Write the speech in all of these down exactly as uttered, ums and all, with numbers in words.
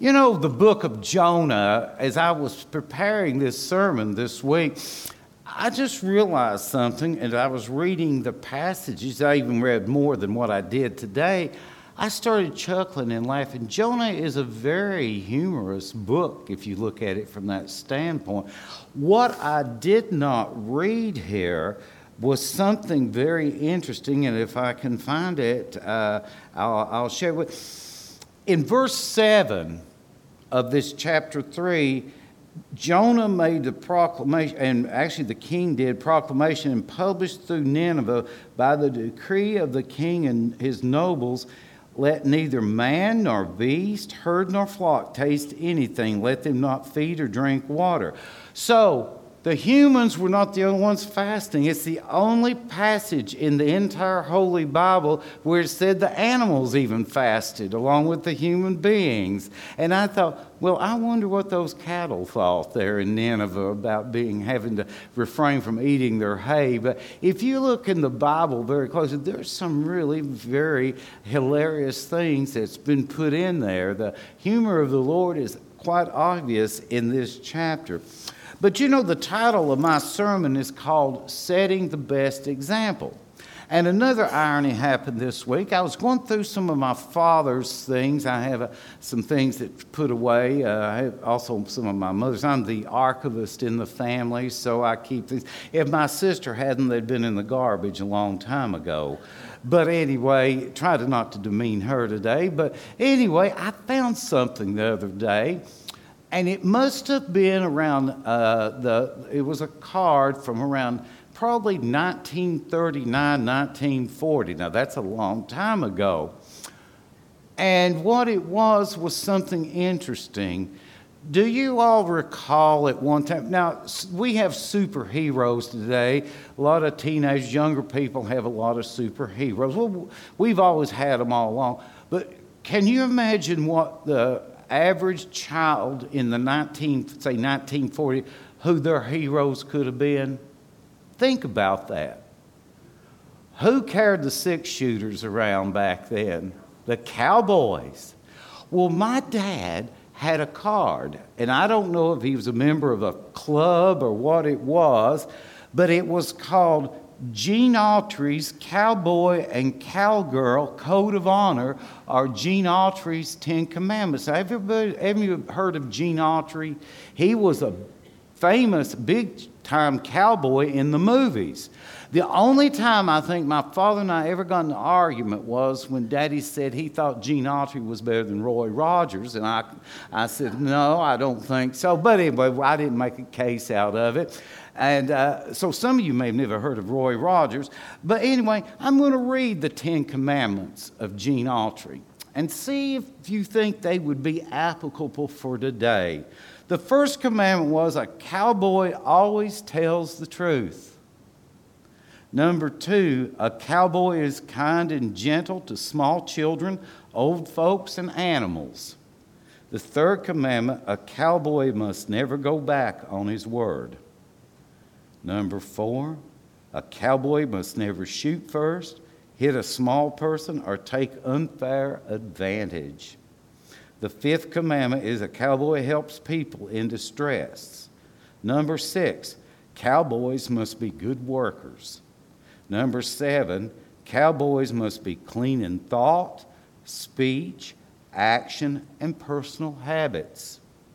You know, the book of Jonah, as I was preparing this sermon this week, I just realized something, and I was reading the passages. I even read more than what I did today. I started chuckling and laughing. Jonah is a very humorous book, if you look at it from that standpoint. What I did not read here was something very interesting, and if I can find it, uh, I'll, I'll share with. In verse seven of this chapter three, Jonah made the proclamation, and actually the king did, proclamation and published through Nineveh by the decree of the king and his nobles, let neither man nor beast, herd nor flock taste anything. Let them not feed or drink water. So the humans were not the only ones fasting. It's the only passage in the entire Holy Bible where it said the animals even fasted along with the human beings. And I thought, well, I wonder what those cattle thought there in Nineveh about being having to refrain from eating their hay. But if you look in the Bible very closely, there's some really very hilarious things that's been put in there. The humor of the Lord is quite obvious in this chapter. But you know, the title of my sermon is called Setting the Best Example. And another irony happened this week. I was going through some of my father's things. I have uh, some things that put away. Uh, I have also some of my mother's. I'm the archivist in the family, so I keep things. If my sister hadn't, they'd been in the garbage a long time ago. But anyway, try to not to demean her today. But anyway, I found something the other day. And it must have been around, uh, the. it was a card from around probably nineteen thirty-nine, nineteen forty. Now, that's a long time ago. And what it was was something interesting. Do you all recall at one time? Now, we have superheroes today. A lot of teenage, younger people have a lot of superheroes. Well, we've always had them all along. But can you imagine what the average child in the nineteen, say nineteen forty, who their heroes could have been? Think about that. Who carried the six shooters around back then? The cowboys. Well, my dad had a card, and I don't know if he was a member of a club or what it was, but it was called Gene Autry's Cowboy and Cowgirl Code of Honor, or Gene Autry's Ten Commandments. Now, have everybody, have you heard of Gene Autry? He was a famous big-time cowboy in the movies. The only time I think my father and I ever got in an argument was when Daddy said he thought Gene Autry was better than Roy Rogers, and I, I said, no, I don't think so. But anyway, I didn't make a case out of it. And uh, so some of you may have never heard of Roy Rogers. But anyway, I'm going to read the Ten Commandments of Gene Autry and see if you think they would be applicable for today. The first commandment was a cowboy always tells the truth. Number two, a cowboy is kind and gentle to small children, old folks, and animals. The third commandment, a cowboy must never go back on his word. Number four, a cowboy must never shoot first, hit a small person, or take unfair advantage. The fifth commandment is a cowboy helps people in distress. Number six, cowboys must be good workers. Number seven, cowboys must be clean in thought, speech, action, and personal habits.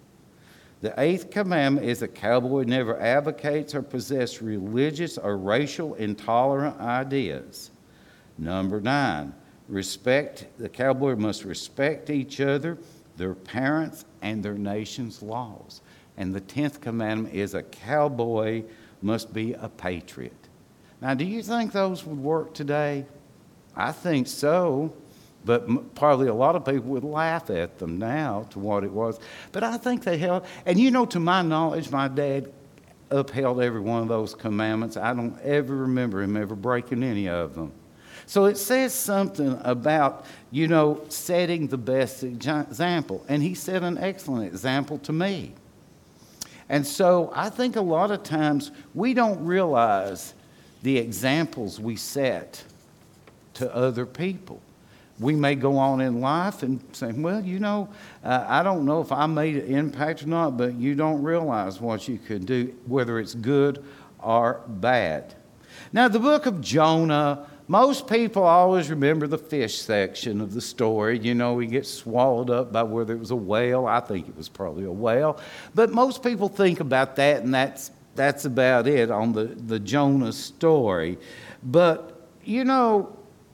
The eighth commandment is a cowboy never advocates or possesses religious or racial intolerant ideas. Number nine, respect. The cowboy must respect each other, their parents, and their nation's laws. And the tenth commandment is a cowboy must be a patriot. Now, do you think those would work today? I think so. But probably a lot of people would laugh at them now to what it was. But I think they held, and you know, to my knowledge, my dad upheld every one of those commandments. I don't ever remember him ever breaking any of them. So it says something about, you know, setting the best example. And he set an excellent example to me. And so I think a lot of times we don't realize the examples we set to other people. we may go on in life and say, well, you know, uh, I don't know if I made an impact or not, but you don't realize what you could do, whether it's good or bad. Now, the book of Jonah, most people always remember the fish section of the story. You know, he gets swallowed up by whether it was a whale. I think it was probably a whale. But most people think about that, and that's that's about it on the, the Jonah story. But, you know,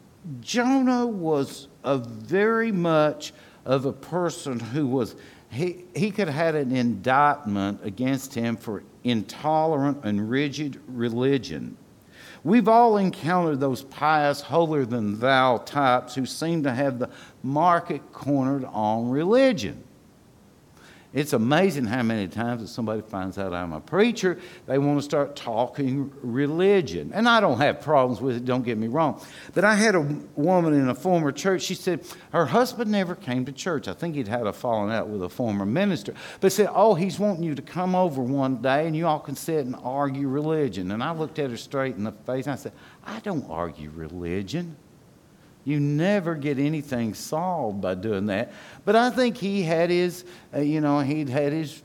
Jonah was a very much of a person who was, he, he could have had an indictment against him for intolerant and rigid religion. We've all encountered those pious, holier-than-thou types who seem to have the market cornered on religion. It's amazing how many times if somebody finds out I'm a preacher, they want to start talking religion. And I don't have problems with it, don't get me wrong. But I had a woman in a former church, she said her husband never came to church. I think he'd had a falling out with a former minister. But said, oh, he's wanting you to come over one day and you all can sit and argue religion. And I looked at her straight in the face and I said, I don't argue religion. You never get anything solved by doing that. But I think he had his, uh, you know, he'd had his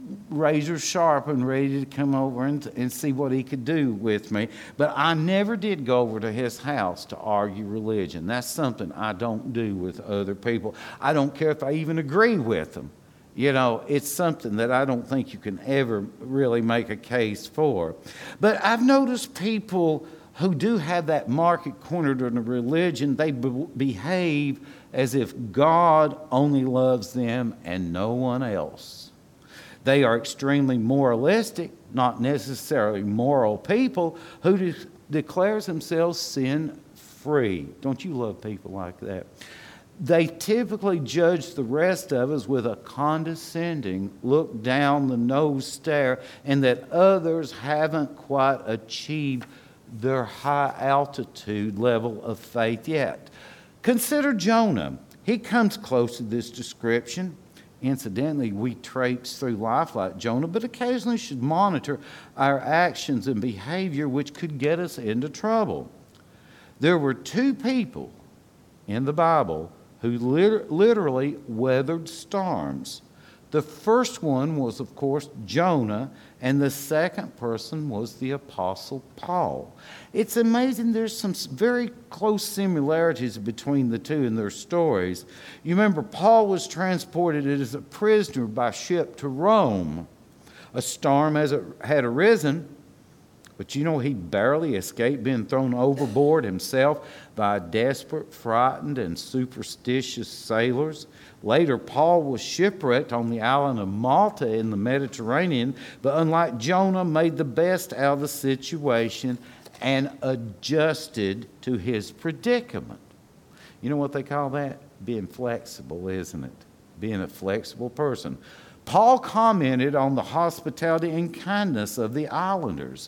razor sharp and ready to come over and, and see what he could do with me. But I never did go over to his house to argue religion. That's something I don't do with other people. I don't care if I even agree with them. You know, it's something that I don't think you can ever really make a case for. But I've noticed people who do have that market cornered in a religion, they be- behave as if God only loves them and no one else. They are extremely moralistic, not necessarily moral people who de- declares themselves sin-free. Don't you love people like that? They typically judge the rest of us with a condescending, look down the nose stare, and that others haven't quite achieved their high altitude level of faith yet. Consider Jonah. He comes close to this description. Incidentally, we traipse through life like Jonah, but occasionally should monitor our actions and behavior which could get us into trouble. There were two people in the Bible who lit- literally weathered storms. The first one was, of course, Jonah, and the second person was the Apostle Paul. It's amazing, there's some very close similarities between the two in their stories. You remember, Paul was transported as a prisoner by ship to Rome. A storm as it had arisen, but you know, he barely escaped being thrown overboard himself by desperate, frightened, and superstitious sailors. Later, Paul was shipwrecked on the island of Malta in the Mediterranean, but unlike Jonah, made the best out of the situation and adjusted to his predicament. You know what they call that? Being flexible, isn't it? Being a flexible person. Paul commented on the hospitality and kindness of the islanders.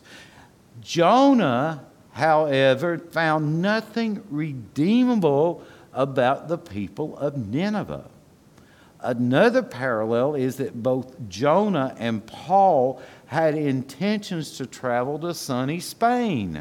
Jonah, however, found nothing redeemable about the people of Nineveh. Another parallel is that both Jonah and Paul had intentions to travel to sunny Spain.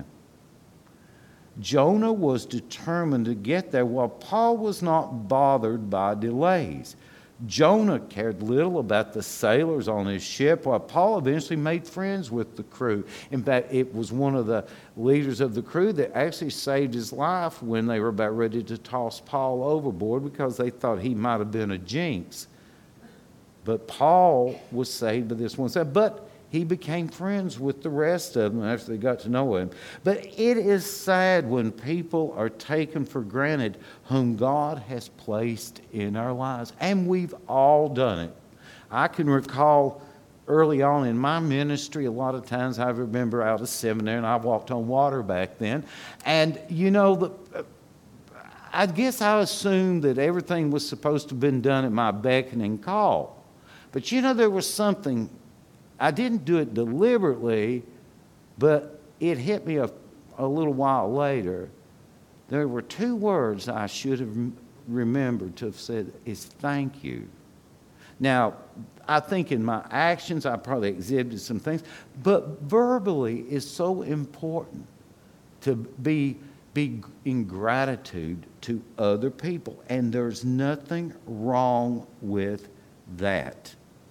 Jonah was determined to get there, while Paul was not bothered by delays. Jonah cared little about the sailors on his ship, while Paul eventually made friends with the crew. In fact, it was one of the leaders of the crew that actually saved his life when they were about ready to toss Paul overboard because they thought he might have been a jinx. But Paul was saved by this one. But he became friends with the rest of them after they got to know him. But it is sad when people are taken for granted whom God has placed in our lives. And we've all done it. I can recall early on in my ministry, a lot of times I remember out of seminary, and I walked on water back then. And, you know, the, I guess I assumed that everything was supposed to have been done at my beck and call. But, you know, there was something. I didn't do it deliberately, but it hit me a, a little while later. There were two words I should have remembered to have said, is thank you. Now, I think in my actions I probably exhibited some things, but verbally is so important to be be in gratitude to other people. And there's nothing wrong with that.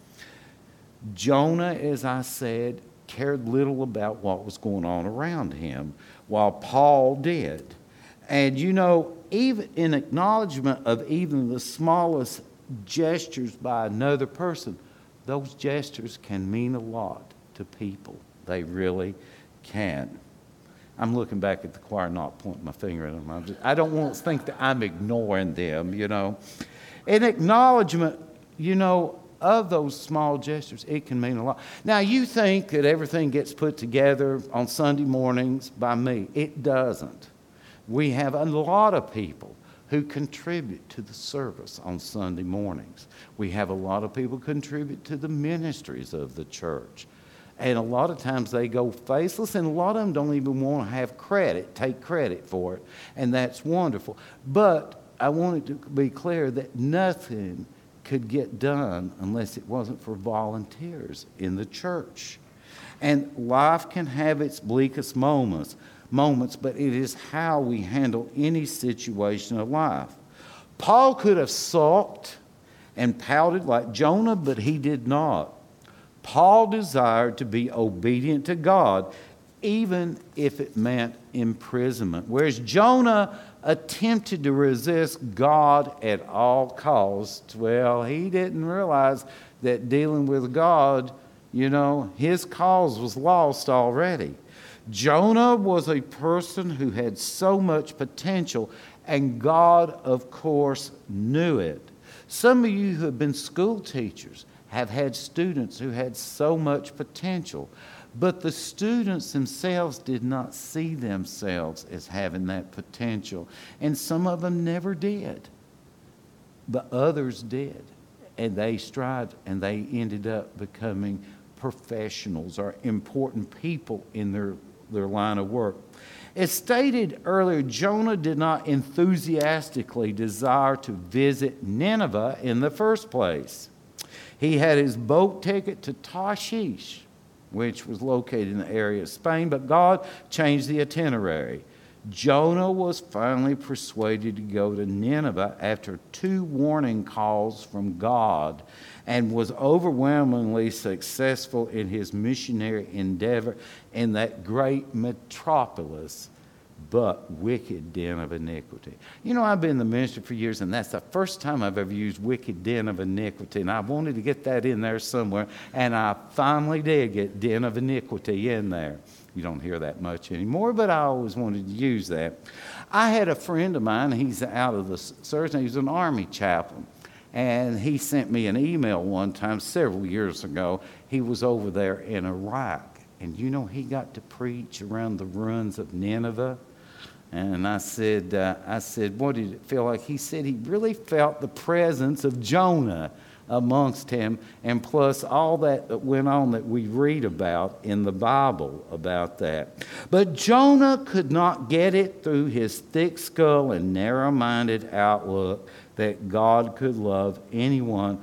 Jonah, as I said, cared little about what was going on around him, while Paul did. And you know, even in acknowledgement of even the smallest gestures by another person, those gestures can mean a lot to people. They really can. I'm looking back at the choir, not pointing my finger at them. I'm just, I don't want to think that I'm ignoring them, you know. In acknowledgement, you know, of those small gestures, it can mean a lot. Now, you think that everything gets put together on Sunday mornings by me. It doesn't. We have a lot of people who contribute to the service on Sunday mornings. We have a lot of people contribute to the ministries of the church. And a lot of times they go faceless, and a lot of them don't even want to have credit, take credit for it. And that's wonderful. But I wanted to be clear that nothing could get done unless it wasn't for volunteers in the church. And life can have its bleakest moments, moments, but it is how we handle any situation of life. Paul could have sulked and pouted like Jonah, but he did not. Paul desired to be obedient to God, even if it meant imprisonment. Whereas Jonah attempted to resist God at all costs, well, he didn't realize that dealing with God, you know, his cause was lost already. Jonah was a person who had so much potential, and God, of course, knew it. Some of you who have been school teachers have had students who had so much potential, but the students themselves did not see themselves as having that potential, and some of them never did, but others did, and they strived, and they ended up becoming professionals or important people in their, their line of work. As stated earlier, Jonah did not enthusiastically desire to visit Nineveh in the first place. He had his boat ticket to Tarshish, which was located in the area of Spain, but God changed the itinerary. Jonah was finally persuaded to go to Nineveh after two warning calls from God, and was overwhelmingly successful in his missionary endeavor in that great metropolis, but wicked den of iniquity. You know, I've been in the ministry for years, and that's the first time I've ever used wicked den of iniquity, and I wanted to get that in there somewhere, and I finally did get den of iniquity in there. You don't hear that much anymore, but I always wanted to use that. I had a friend of mine, he's out of the service, and he's an Army chaplain, and he sent me an email one time several years ago. He was over there in Iraq, and you know, he got to preach around the ruins of Nineveh. And I said, uh, I said, what did it feel like? He said he really felt the presence of Jonah amongst him, and plus all that that went on that we read about in the Bible about that. But Jonah could not get it through his thick skull and narrow-minded outlook that God could love anyone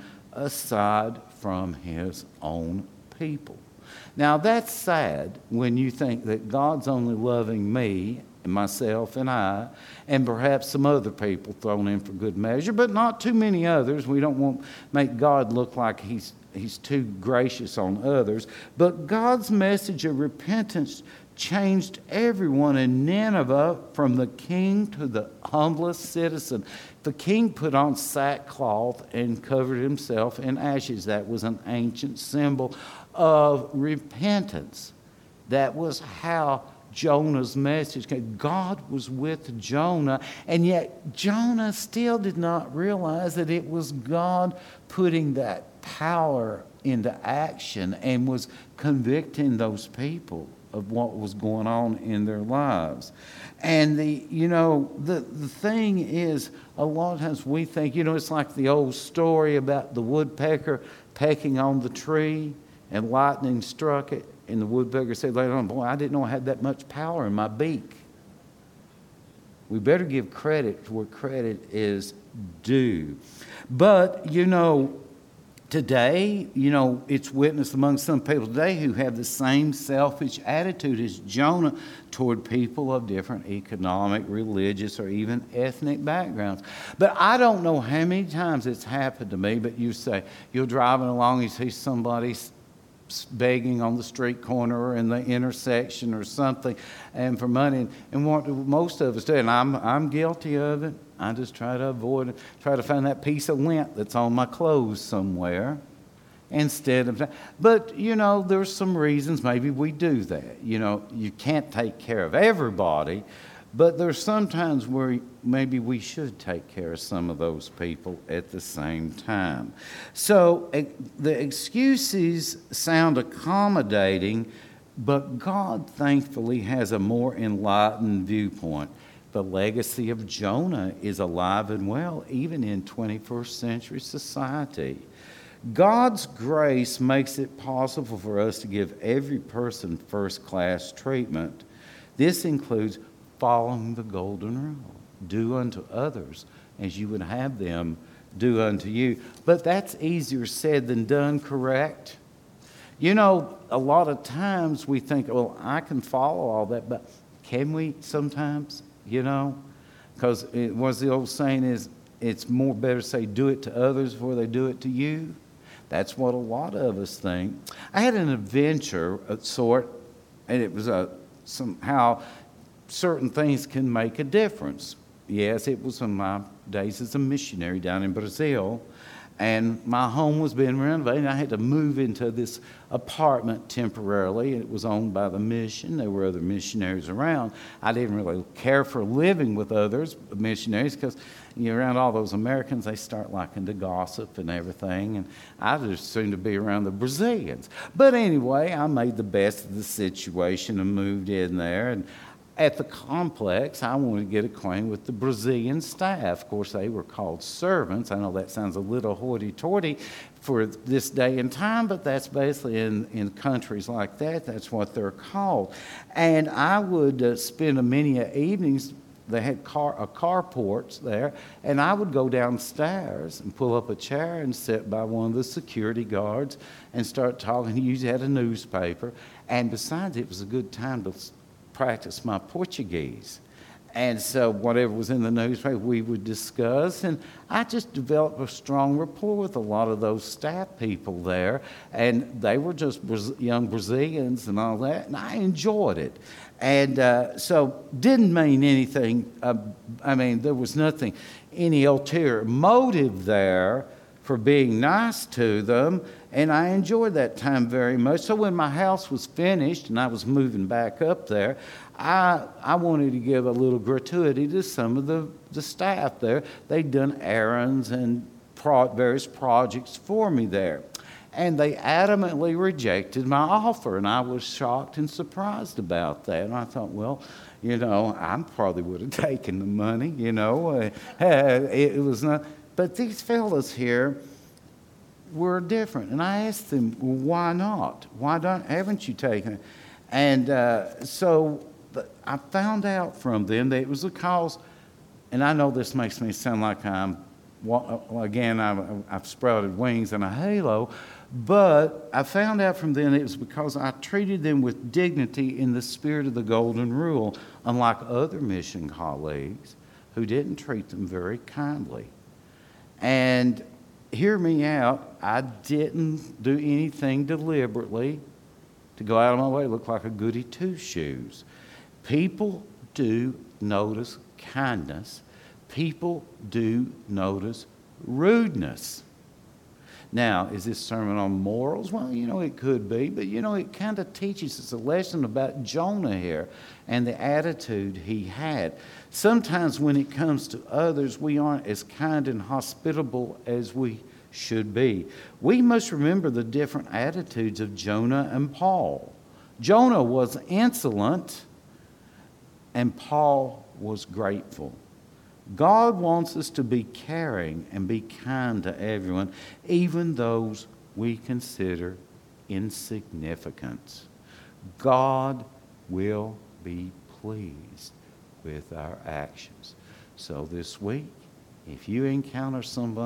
aside from his own people. Now that's sad when you think that God's only loving me and myself and I, and perhaps some other people thrown in for good measure, but not too many others. We don't want to make God look like he's, he's too gracious on others. But God's message of repentance changed everyone in Nineveh, from the king to the humblest citizen. The king put on sackcloth and covered himself in ashes. That was an ancient symbol of repentance. That was how Jonah's message came. God was with Jonah, and yet Jonah still did not realize that it was God putting that power into action and was convicting those people of what was going on in their lives. And the, you know, the, the thing is, a lot of times we think, you know, it's like the old story about the woodpecker pecking on the tree and lightning struck it. And the woodpecker said later on, boy, I didn't know I had that much power in my beak. We better give credit to where credit is due. But, you know, Today, you know, it's witnessed among some people today who have the same selfish attitude as Jonah toward people of different economic, religious, or even ethnic backgrounds. But I don't know how many times it's happened to me, but you say, you're driving along, you see somebody begging on the street corner or in the intersection or something, and for money, and, and what most of us do, and I'm, I'm guilty of it, I just try to avoid it, try to find that piece of lint that's on my clothes somewhere instead of, but you know, there's some reasons maybe we do that. You know, you can't take care of everybody, but there's sometimes where maybe we should take care of some of those people at the same time. So the excuses sound accommodating, but God thankfully has a more enlightened viewpoint. The legacy of Jonah is alive and well, even in twenty-first century society. God's grace makes it possible for us to give every person first-class treatment. This includes following the golden rule. Do unto others as you would have them do unto you. But that's easier said than done, correct? You know, a lot of times we think, well, I can follow all that, but can we sometimes? You know, because it was the old saying is, it's more better to say do it to others before they do it to you. That's what a lot of us think. I had an adventure of sort, and it was a, somehow certain things can make a difference. Yes, it was in my days as a missionary down in Brazil, and my home was being renovated. I had to move into this apartment temporarily. It was owned by the mission. There were other missionaries around. I didn't really care for living with others, missionaries, because you're around all those Americans, they start liking to gossip and everything, and I just seemed to be around the Brazilians. But anyway, I made the best of the situation and moved in there, and at the complex, I wanted to get acquainted with the Brazilian staff. Of course, they were called servants. I know that sounds a little hoity-toity for this day and time, but that's basically in, in countries like that, that's what they're called. And I would uh, spend many evenings, they had car, a carports there, and I would go downstairs and pull up a chair and sit by one of the security guards and start talking. He usually had a newspaper, and besides, it was a good time to practice my Portuguese. And so whatever was in the newspaper, we would discuss. And I just developed a strong rapport with a lot of those staff people there. And they were just Braz- young Brazilians and all that. And I enjoyed it. And uh, so didn't mean anything. Uh, I mean, there was nothing, any ulterior motive there for being nice to them, and I enjoyed that time very much. So when my house was finished and I was moving back up there, I I wanted to give a little gratuity to some of the, the staff there. They'd done errands and pro- various projects for me there. And they adamantly rejected my offer, and I was shocked and surprised about that. And I thought, well, you know, I probably would have taken the money, you know. Uh, it, it was not... But these fellas here were different. And I asked them, well, why not? Why don't, haven't you taken it? And uh, so I found out from them that it was a cause, and I know this makes me sound like I'm, again, I've, I've sprouted wings and a halo, but I found out from them that it was because I treated them with dignity in the spirit of the Golden Rule, unlike other mission colleagues who didn't treat them very kindly. And hear me out, I didn't do anything deliberately to go out of my way to look like a goody two-shoes. People do notice kindness. People do notice rudeness. Now, is this sermon on morals? Well, you know, it could be, but you know, it kind of teaches us a lesson about Jonah here and the attitude he had. Sometimes when it comes to others, we aren't as kind and hospitable as we should be. We must remember the different attitudes of Jonah and Paul. Jonah was insolent, and Paul was grateful. God wants us to be caring and be kind to everyone, even those we consider insignificant. God will be pleased with our actions. So this week, if you encounter someone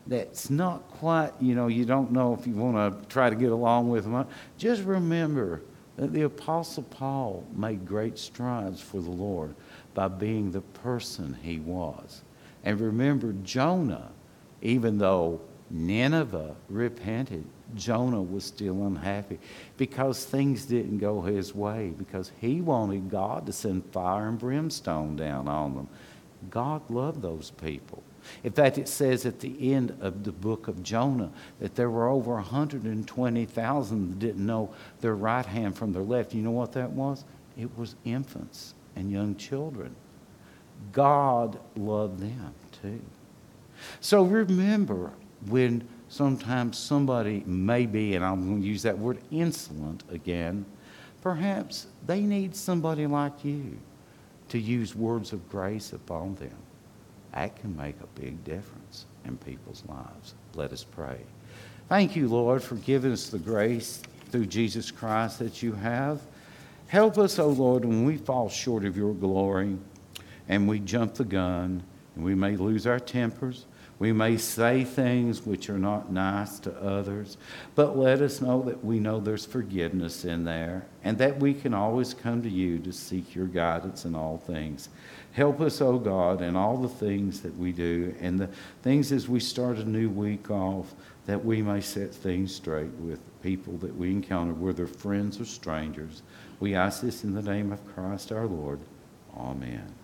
that's not quite, you know, you don't know if you want to try to get along with them, just remember that the Apostle Paul made great strides for the Lord by being the person he was. And remember, Jonah, even though Nineveh repented, Jonah was still unhappy because things didn't go his way, because he wanted God to send fire and brimstone down on them. God loved those people. In fact, it says at the end of the book of Jonah that there were over one hundred twenty thousand that didn't know their right hand from their left. You know what that was? It was infants and young children. God loved them too. So remember, when sometimes somebody may be, and I'm going to use that word insolent again, perhaps they need somebody like you to use words of grace upon them. That can make a big difference in people's lives. Let us pray. Thank you, Lord, for giving us the grace through Jesus Christ that you have. Help us, O Lord, when we fall short of your glory and we jump the gun and we may lose our tempers. We may say things which are not nice to others, but let us know that we know there's forgiveness in there and that we can always come to you to seek your guidance in all things. Help us, O God, in all the things that we do and the things as we start a new week off, that we may set things straight with people that we encounter, whether friends or strangers. We ask this in the name of Christ our Lord. Amen.